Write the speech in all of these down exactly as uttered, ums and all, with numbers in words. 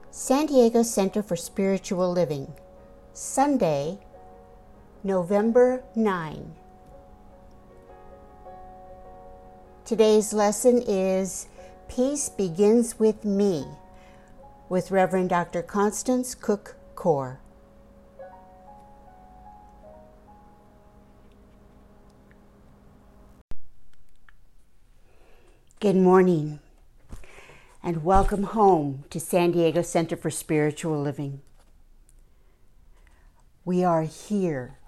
San Diego Center for Spiritual Living, Sunday, November ninth. Today's lesson is Peace Begins with Me, with Reverend Doctor Constance Cook Core. Good morning, and welcome home to San Diego Center for Spiritual Living. We are here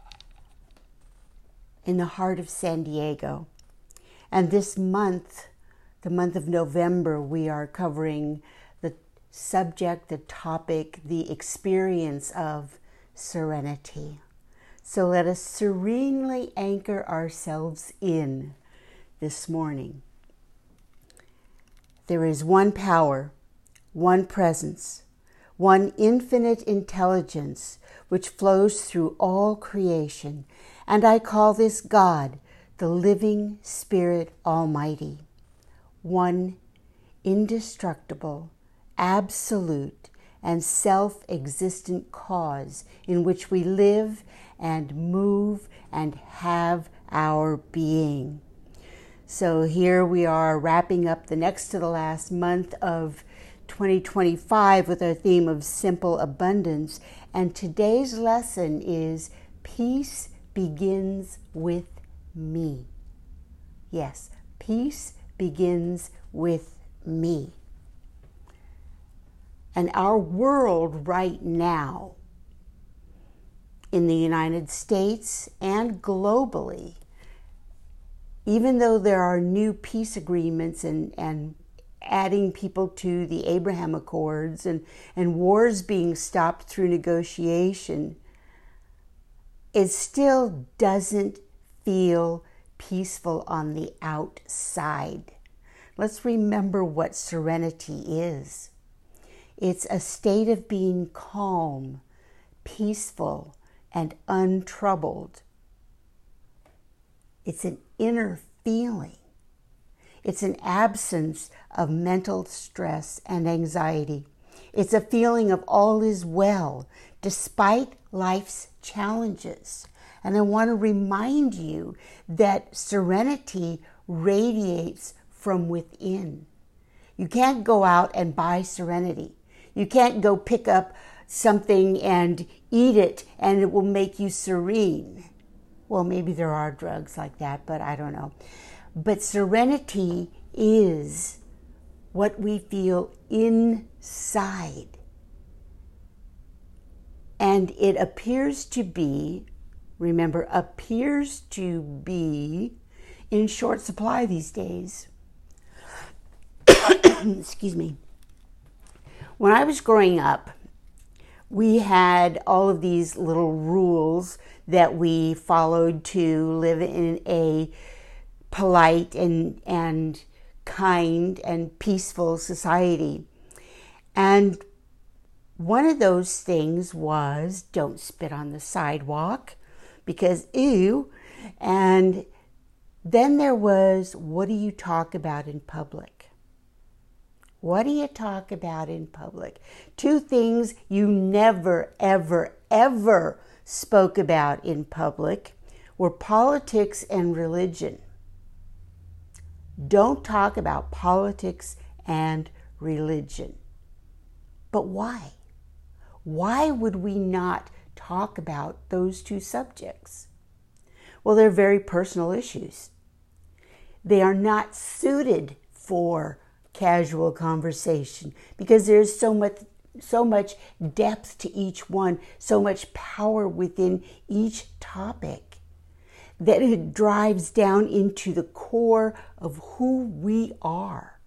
in the heart of San Diego, and this month, the month of November, we are covering the subject, the topic, the experience of serenity. So let us serenely anchor ourselves in this morning. There is one power, one presence, one infinite intelligence which flows through all creation, and I call this God, the living Spirit Almighty, one indestructible, absolute, and self-existent cause in which we live and move and have our being. So here we are wrapping up the next to the last month of twenty twenty-five with our theme of simple abundance. And today's lesson is Peace Begins with Me. Yes, peace begins with me. And our world right now, in the United States and globally, even though there are new peace agreements and, and adding people to the Abraham Accords and, and wars being stopped through negotiation, it still doesn't feel peaceful on the outside. Let's remember what serenity is. It's a state of being calm, peaceful, and untroubled. It's an inner feeling. It's an absence of mental stress and anxiety. It's a feeling of all is well, despite life's challenges. And I want to remind you that serenity radiates from within. You can't go out and buy serenity. You can't go pick up something and eat it and it will make you serene. Well, maybe there are drugs like that, but I don't know. But serenity is what we feel inside. And it appears to be, remember, appears to be in short supply these days. Excuse me. When I was growing up, we had all of these little rules that we followed to live in a polite and, and kind and peaceful society. And one of those things was don't spit on the sidewalk because ew. And then there was, what do you talk about in public? What do you talk about in public? Two things you never, ever, ever spoke about in public were politics and religion. Don't talk about politics and religion. But why? Why would we not talk about those two subjects? Well, they're very personal issues. They are not suited for casual conversation because there's so much so much depth to each one, so much power within each topic that it drives down into the core of who we are.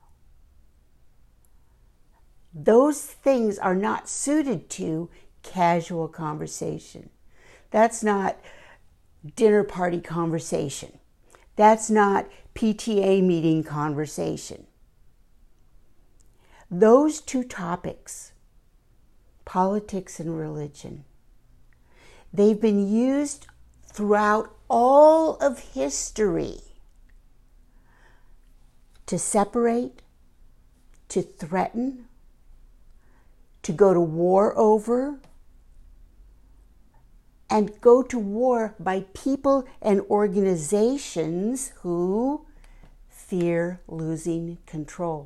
Those things are not suited to casual conversation. That's not dinner party conversation. That's not P T A meeting conversation. Those two topics, politics and religion, they've been used throughout all of history to separate, to threaten, to go to war over, and go to war by people and organizations who fear losing control.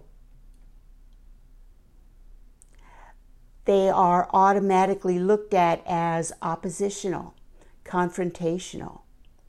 They are automatically looked at as oppositional, confrontational.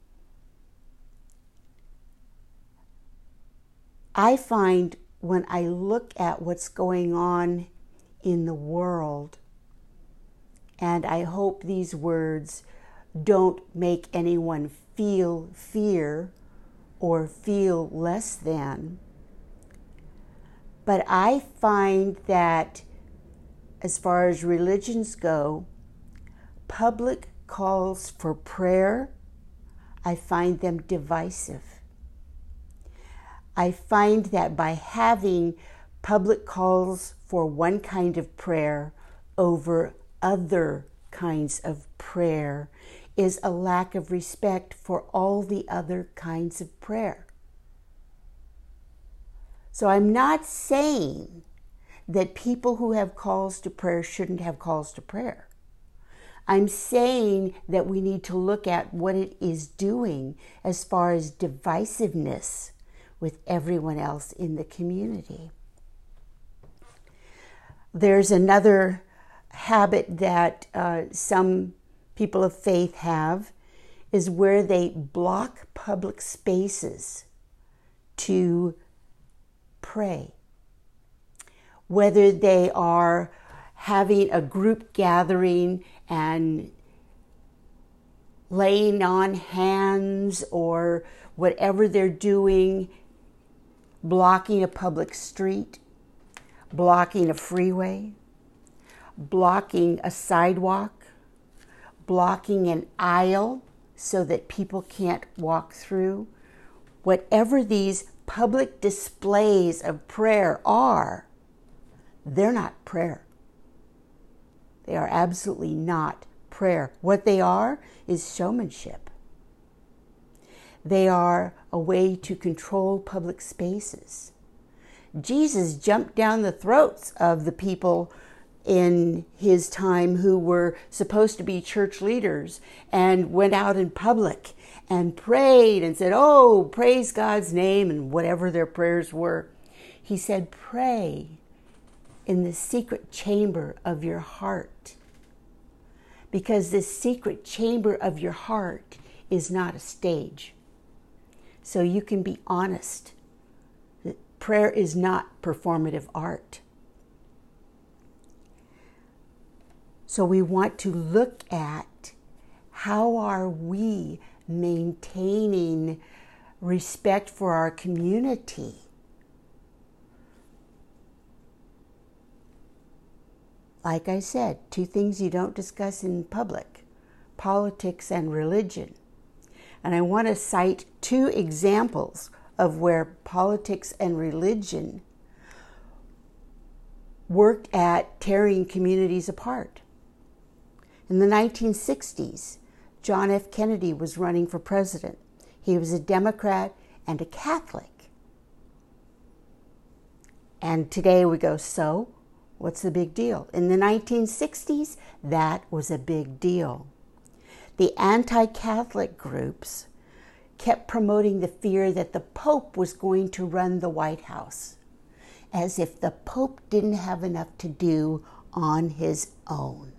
I find when I look at what's going on in the world, and I hope these words don't make anyone feel fear or feel less than, but I find that as far as religions go, public calls for prayer, I find them divisive. I find that by having public calls for one kind of prayer over other kinds of prayer is a lack of respect for all the other kinds of prayer. So I'm not saying that people who have calls to prayer shouldn't have calls to prayer. I'm saying that we need to look at what it is doing as far as divisiveness with everyone else in the community. There's another habit that uh, some people of faith have, is where they block public spaces to pray. Whether they are having a group gathering and laying on hands or whatever they're doing, blocking a public street, blocking a freeway, blocking a sidewalk, blocking an aisle so that people can't walk through. Whatever these public displays of prayer are, they're not prayer. They are absolutely not prayer. What they are is showmanship. They are a way to control public spaces. Jesus jumped down the throats of the people in his time who were supposed to be church leaders and went out in public and prayed and said, oh, praise God's name, and whatever their prayers were. He said, pray in the secret chamber of your heart, because this secret chamber of your heart is not a stage. So you can be honest. Prayer is not performative art. So we want to look at how are we maintaining respect for our community. Like I said, two things you don't discuss in public: politics and religion. And I want to cite two examples of where politics and religion worked at tearing communities apart. In the nineteen sixties, John F. Kennedy was running for president. He was a Democrat and a Catholic. And today we go, so what's the big deal? In the nineteen sixties, that was a big deal. The anti-Catholic groups kept promoting the fear that the Pope was going to run the White House, as if the Pope didn't have enough to do on his own.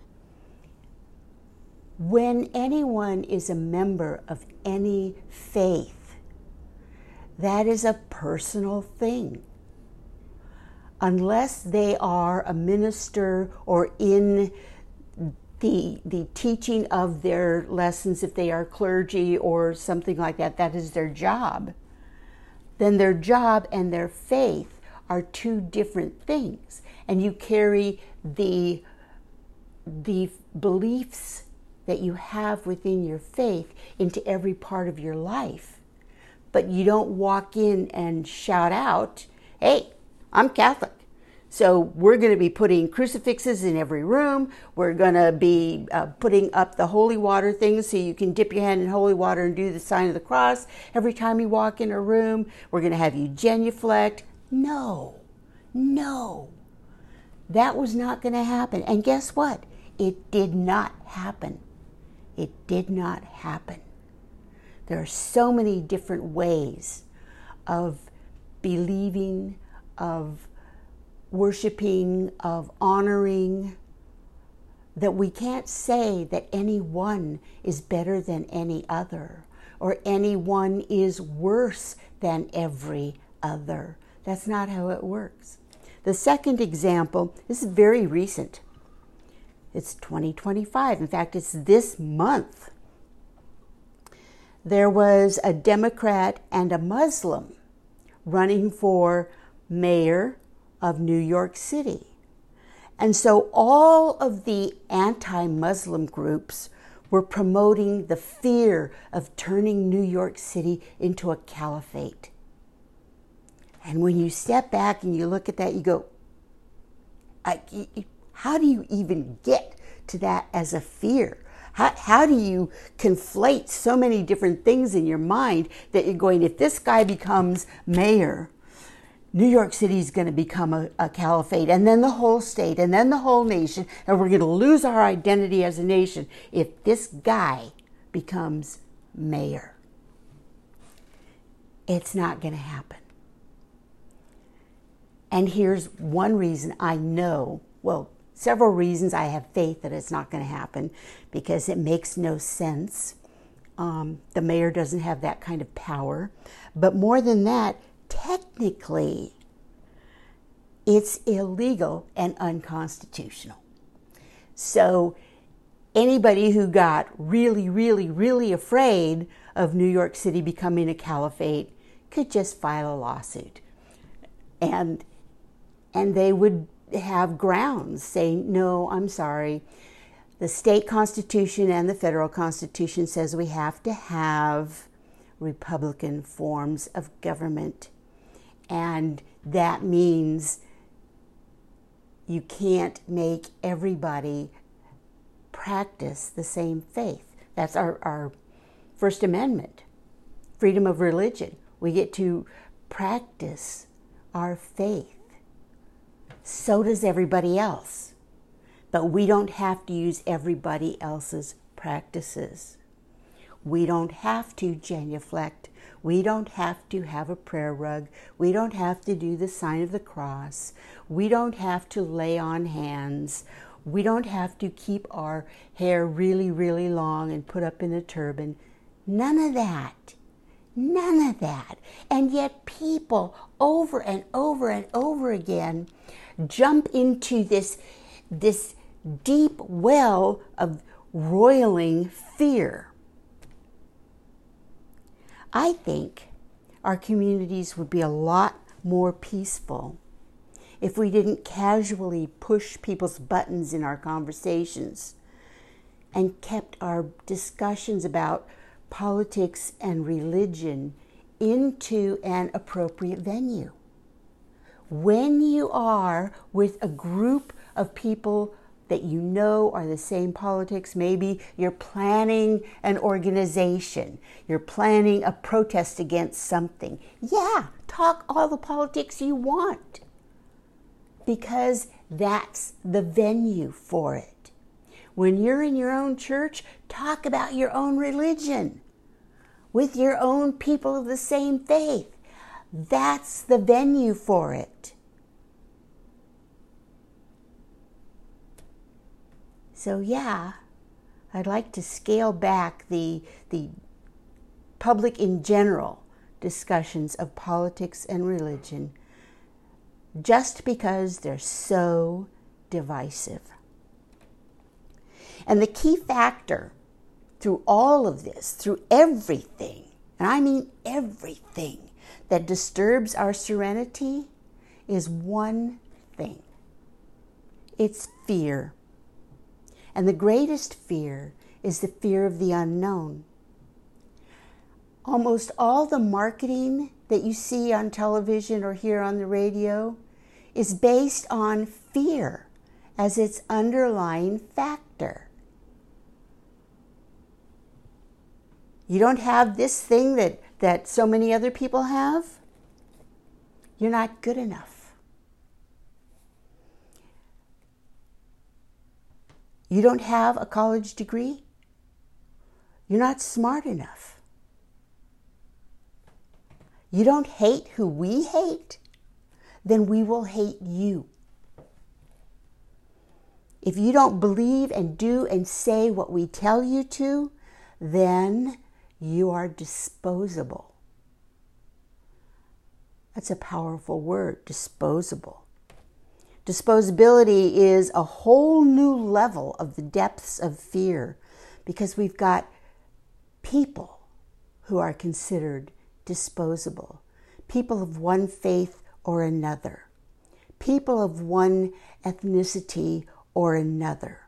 When anyone is a member of any faith, that is a personal thing. Unless they are a minister or in the, the teaching of their lessons, if they are clergy or something like that, that is their job, then their job and their faith are two different things. And you carry the, the beliefs that you have within your faith into every part of your life. But you don't walk in and shout out, hey, I'm Catholic, so we're going to be putting crucifixes in every room. We're going to be uh, putting up the holy water things so you can dip your hand in holy water and do the sign of the cross every time you walk in a room. We're going to have you genuflect. No, no. That was not going to happen. And guess what? It did not happen. It did not happen. There are so many different ways of believing, of worshiping, of honoring, that we can't say that any one is better than any other, or any one is worse than every other. That's not how it works. The second example, this is very recent. It's twenty twenty-five. In fact, it's this month. There was a Democrat and a Muslim running for mayor of New York City. And so all of the anti-Muslim groups were promoting the fear of turning New York City into a caliphate. And when you step back and you look at that, you go, I, how do you even get to that as a fear? How, how do you conflate so many different things in your mind that you're going, if this guy becomes mayor, New York City is going to become a, a caliphate, and then the whole state, and then the whole nation, and we're going to lose our identity as a nation if this guy becomes mayor. It's not going to happen. And here's one reason I know, well, several reasons I have faith that it's not going to happen, because it makes no sense. Um, the mayor doesn't have that kind of power. But more than that, technically, it's illegal and unconstitutional. So anybody who got really, really, really afraid of New York City becoming a caliphate could just file a lawsuit. And, and they would have grounds saying, no, I'm sorry. The state constitution and the federal constitution says we have to have Republican forms of government. And that means you can't make everybody practice the same faith. That's our, our First Amendment, freedom of religion. We get to practice our faith. So does everybody else. But we don't have to use everybody else's practices. We don't have to genuflect. We don't have to have a prayer rug. We don't have to do the sign of the cross. We don't have to lay on hands. We don't have to keep our hair really, really long and put up in a turban. None of that. None of that. And yet people over and over and over again jump into this, this deep well of roiling fear. I think our communities would be a lot more peaceful if we didn't casually push people's buttons in our conversations and kept our discussions about politics and religion into an appropriate venue. When you are with a group of people that you know are the same politics, maybe you're planning an organization, you're planning a protest against something. Yeah, talk all the politics you want, because that's the venue for it. When you're in your own church, talk about your own religion with your own people of the same faith. That's the venue for it. So yeah, I'd like to scale back the, the public in general discussions of politics and religion just because they're so divisive. And the key factor through all of this, through everything, and I mean everything that disturbs our serenity, is one thing. It's fear. And the greatest fear is the fear of the unknown. Almost all the marketing that you see on television or hear on the radio is based on fear as its underlying factor. You don't have this thing that, that so many other people have? You're not good enough. You don't have a college degree? You're not smart enough. You don't hate who we hate? Then we will hate you. If you don't believe and do and say what we tell you to, then you are disposable. That's a powerful word, disposable. Disposability is a whole new level of the depths of fear, because we've got people who are considered disposable, people of one faith or another, people of one ethnicity or another.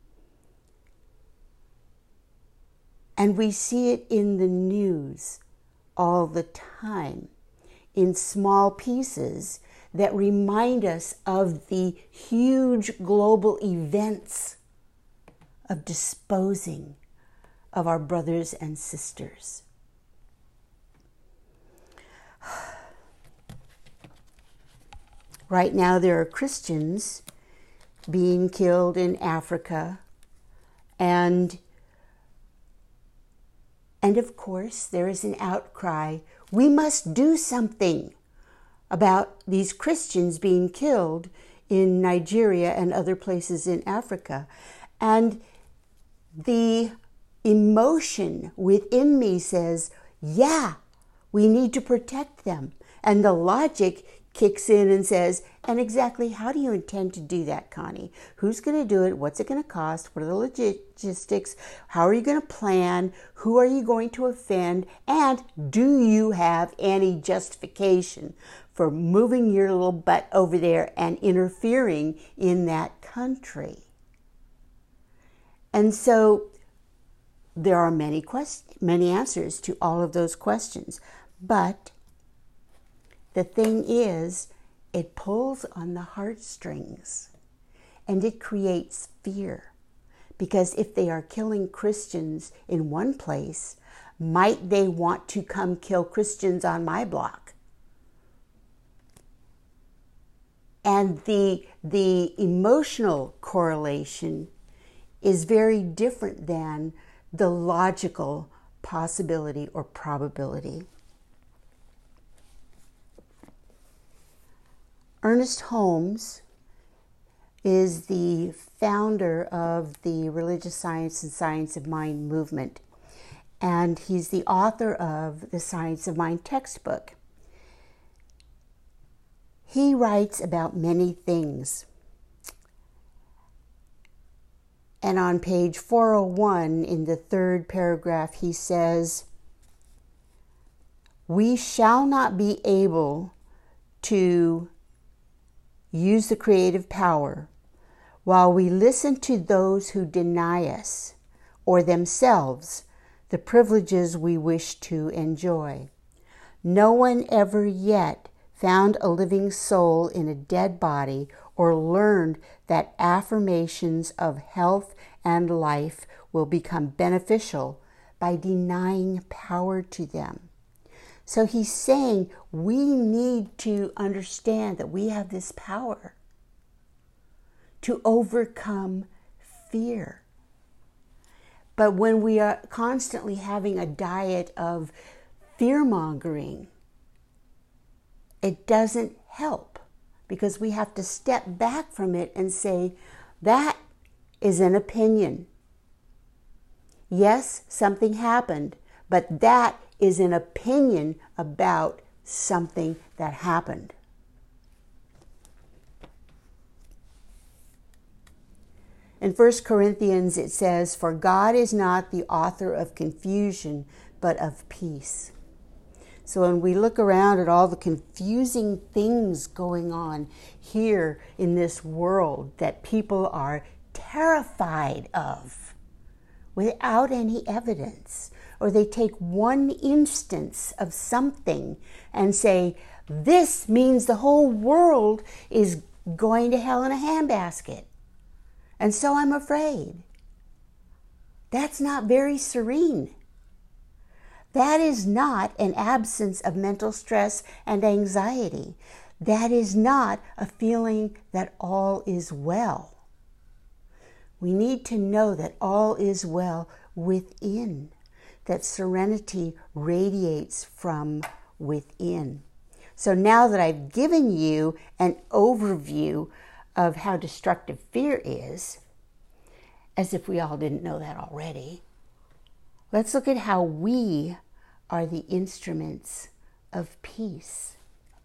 And we see it in the news all the time, in small pieces that remind us of the huge global events of disposing of our brothers and sisters. Right now there are Christians being killed in Africa, and and of course there is an outcry. We must do something about these Christians being killed in Nigeria and other places in Africa. And the emotion within me says, yeah, we need to protect them. And the logic kicks in and says, and exactly how do you intend to do that, Connie? Who's going to do it? What's it going to cost? What are the logistics? How are you going to plan? Who are you going to offend? And do you have any justification for moving your little butt over there and interfering in that country? And so there are many questions, many answers to all of those questions. But the thing is, it pulls on the heartstrings and it creates fear. Because if they are killing Christians in one place, might they want to come kill Christians on my block? And the, the emotional correlation is very different than the logical possibility or probability. Ernest Holmes is the founder of the Religious Science and Science of Mind movement, and he's the author of the Science of Mind textbook. He writes about many things. And on page four oh one, in the third paragraph, he says, "We shall not be able to use the creative power while we listen to those who deny us or themselves the privileges we wish to enjoy. No one ever yet found a living soul in a dead body or learned that affirmations of health and life will become beneficial by denying power to them." So he's saying we need to understand that we have this power to overcome fear. But when we are constantly having a diet of fear-mongering, it doesn't help, because we have to step back from it and say, that is an opinion. Yes, something happened, but that is an opinion about something that happened. In First Corinthians it says, "For God is not the author of confusion, but of peace." So when we look around at all the confusing things going on here in this world that people are terrified of without any evidence, or they take one instance of something and say, this means the whole world is going to hell in a handbasket, and so I'm afraid. That's not very serene. That is not an absence of mental stress and anxiety. That is not a feeling that all is well. We need to know that all is well within, that serenity radiates from within. So now that I've given you an overview of how destructive fear is, as if we all didn't know that already, let's look at how we are the instruments of peace.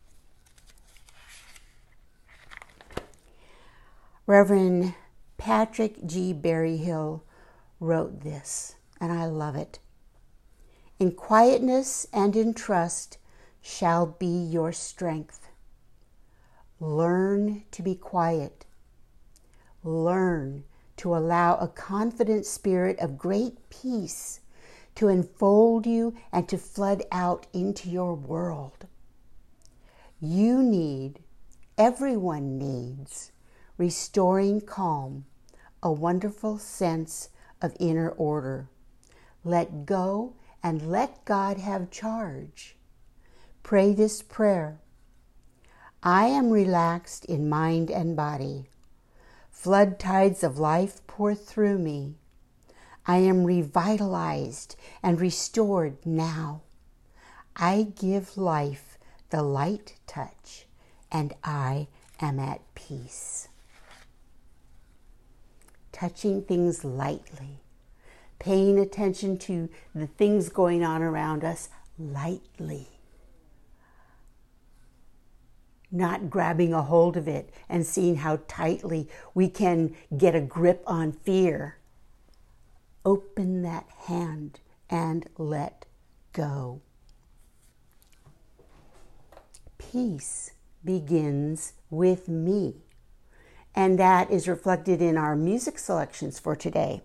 Reverend Patrick G. Berryhill wrote this, and I love it. In quietness and in trust shall be your strength. Learn to be quiet. Learn to allow a confident spirit of great peace to enfold you and to flood out into your world. You need, everyone needs, restoring calm, a wonderful sense of inner order. Let go and let God have charge. Pray this prayer. I am relaxed in mind and body. Flood tides of life pour through me. I am revitalized and restored now. I give life the light touch, and I am at peace. Touching things lightly, paying attention to the things going on around us lightly, not grabbing a hold of it and seeing how tightly we can get a grip on fear. Open that hand and let go. Peace begins with me. And that is reflected in our music selections for today.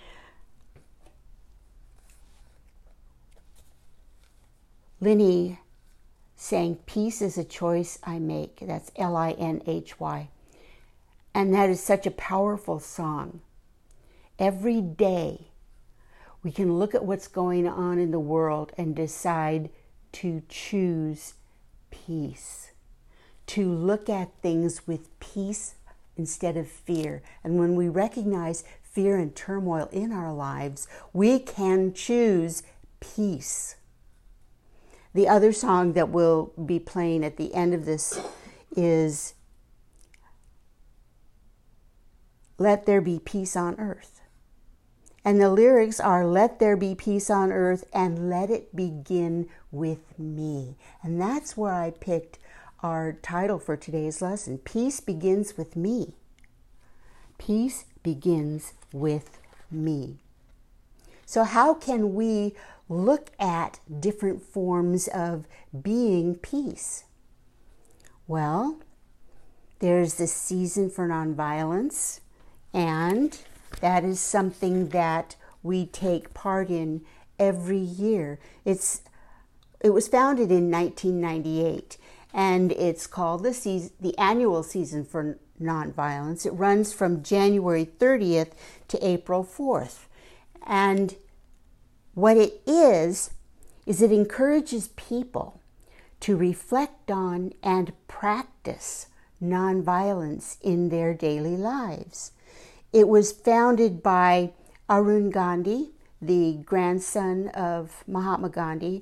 Linny sang Peace is a Choice I Make. That's L I N H Y. And that is such a powerful song. Every day we can look at what's going on in the world and decide to choose peace, to look at things with peace instead of fear. And when we recognize fear and turmoil in our lives, we can choose peace. The other song that we'll be playing at the end of this is Let There Be Peace on Earth. And the lyrics are, let there be peace on earth and let it begin with me. And that's where I picked our title for today's lesson. Peace begins with me. Peace begins with me. So how can we look at different forms of being peace? Well, there's the season for nonviolence, and that is something that we take part in every year. It's it was founded in nineteen ninety-eight, and it's called the season, the annual season for nonviolence. It runs from January thirtieth to April fourth. And what it is, is it encourages people to reflect on and practice nonviolence in their daily lives. It was founded by Arun Gandhi, the grandson of Mahatma Gandhi,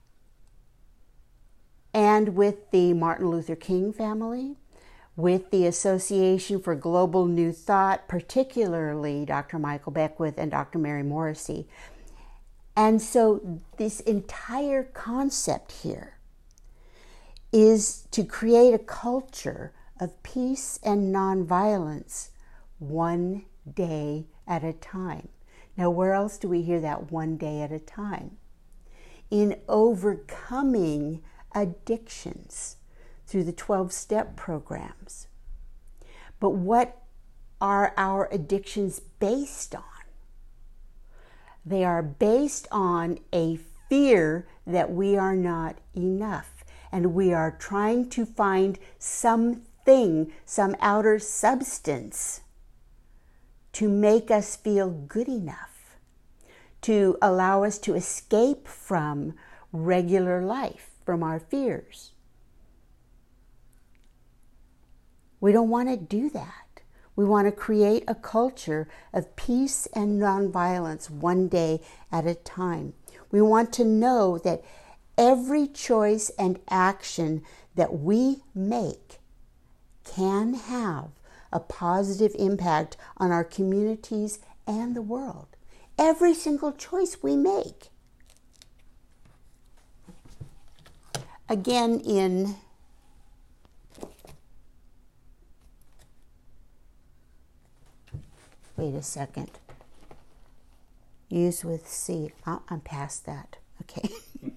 and with the Martin Luther King family, with the Association for Global New Thought, particularly Doctor Michael Beckwith and Doctor Mary Morrissey. And so this entire concept here is to create a culture of peace and nonviolence one day at a time. Now, where else do we hear that one day at a time? In overcoming addictions through the twelve-step programs. But what are our addictions based on? They are based on a fear that we are not enough, and we are trying to find something, some outer substance to make us feel good enough, to allow us to escape from regular life, from our fears. We don't want to do that. We want to create a culture of peace and nonviolence one day at a time. We want to know that every choice and action that we make can have a positive impact on our communities and the world. Every single choice we make. Again, in wait a second. Use with C. I'm past that. Okay.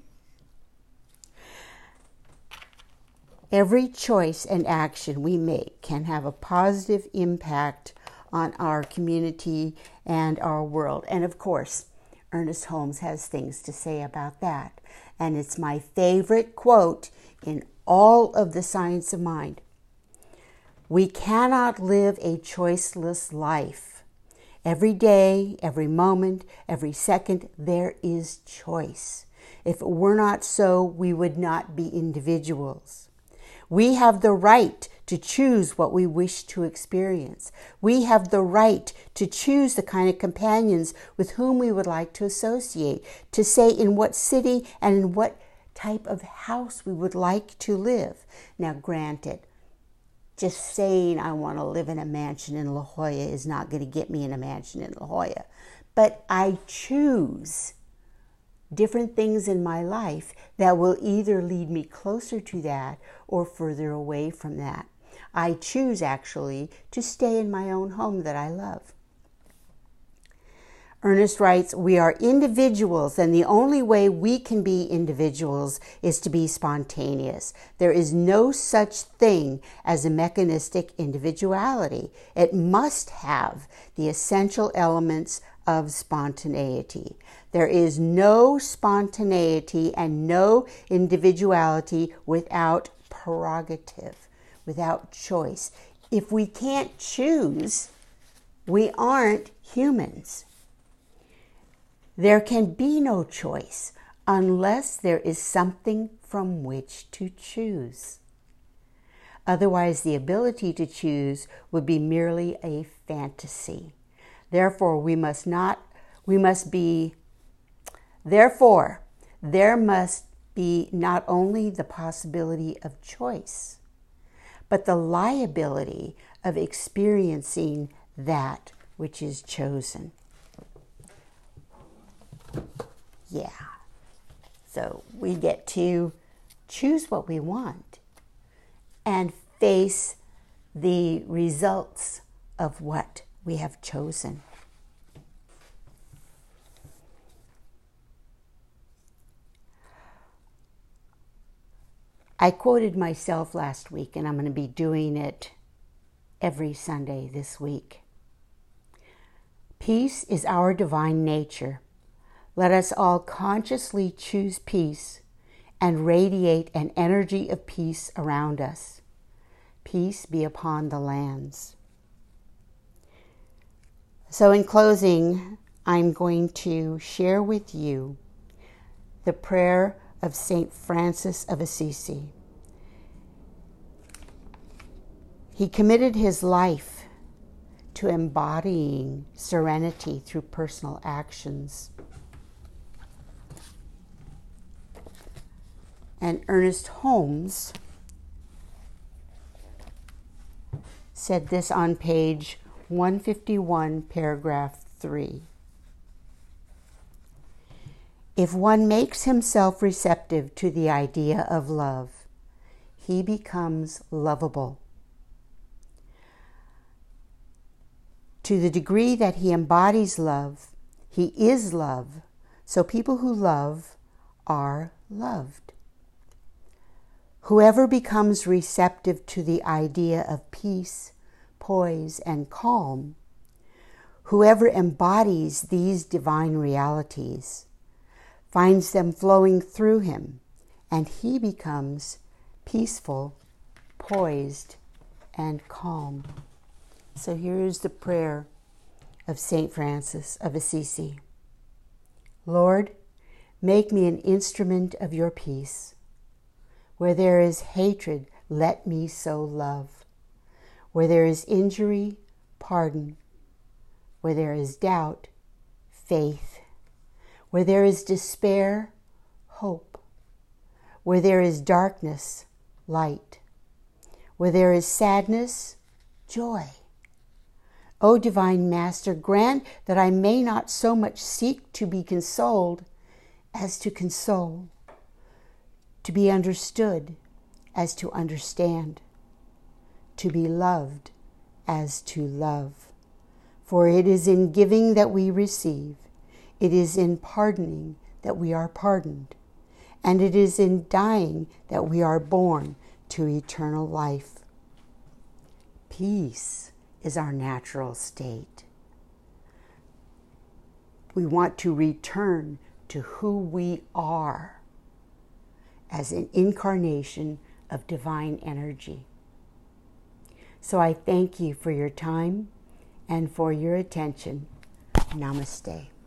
Every choice and action we make can have a positive impact on our community and our world. And of course, Ernest Holmes has things to say about that. And it's my favorite quote in all of the Science of Mind. We cannot live a choiceless life. Every day, every moment, every second, there is choice. If it were not so, we would not be individuals. We have the right to choose what we wish to experience. We have the right to choose the kind of companions with whom we would like to associate, to say in what city and in what type of house we would like to live. Now, granted, just saying I want to live in a mansion in La Jolla is not going to get me in a mansion in La Jolla. But I choose different things in my life that will either lead me closer to that or further away from that. I choose, actually, to stay in my own home that I love. Ernest writes, we are individuals, and the only way we can be individuals is to be spontaneous. There is no such thing as a mechanistic individuality. It must have the essential elements of spontaneity. There is no spontaneity and no individuality without prerogative, without choice. If we can't choose, we aren't humans. There can be no choice unless there is something from which to choose. Otherwise, the ability to choose would be merely a fantasy. Therefore, we must not, we must be, therefore, there must be not only the possibility of choice, but the liability of experiencing that which is chosen. Yeah. So we get to choose what we want and face the results of what we have chosen. I quoted myself last week, and I'm going to be doing it every Sunday this week. Peace is our divine nature. Let us all consciously choose peace and radiate an energy of peace around us. Peace be upon the lands. So in closing, I'm going to share with you the prayer of Saint Francis of Assisi. He committed his life to embodying serenity through personal actions. And Ernest Holmes said this on page one fifty-one, paragraph three. If one makes himself receptive to the idea of love, he becomes lovable. To the degree that he embodies love, he is love, so people who love are loved. Whoever becomes receptive to the idea of peace, poise, and calm, whoever embodies these divine realities, finds them flowing through him, and he becomes peaceful, poised, and calm. So here's the prayer of Saint Francis of Assisi. Lord, make me an instrument of your peace. Where there is hatred, let me sow love. Where there is injury, pardon. Where there is doubt, faith. Where there is despair, hope. Where there is darkness, light. Where there is sadness, joy. O Divine Master, grant that I may not so much seek to be consoled as to console, to be understood as to understand, to be loved as to love. For it is in giving that we receive, it is in pardoning that we are pardoned, and it is in dying that we are born to eternal life. Peace is our natural state. We want to return to who we are as an incarnation of divine energy. So I thank you for your time and for your attention. Namaste.